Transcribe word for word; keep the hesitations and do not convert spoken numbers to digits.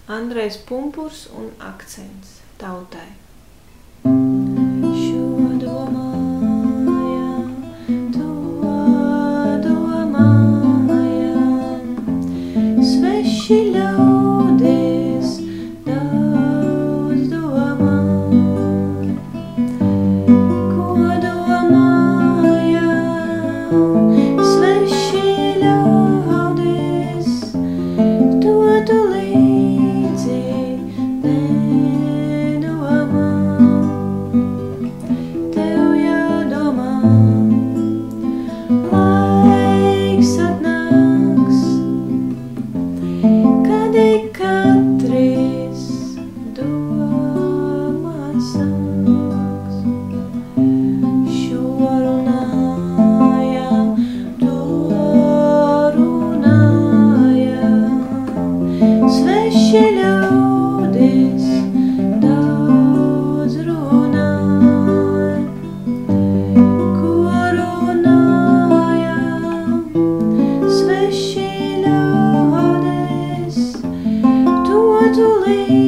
Andrejs Pumpurs un akcents tautai. Sveši ļaudis daudz domā, ko domāja. Sveši ļaudis, to tu līdzi nedomā. Tev jādomā, laiks atnāks, kad ik katrs domāt sāks. Šo runāja, to runāja, sveši ļaudis daudz runāja. Ko runāja, sveši ļaudis, to tu līdzi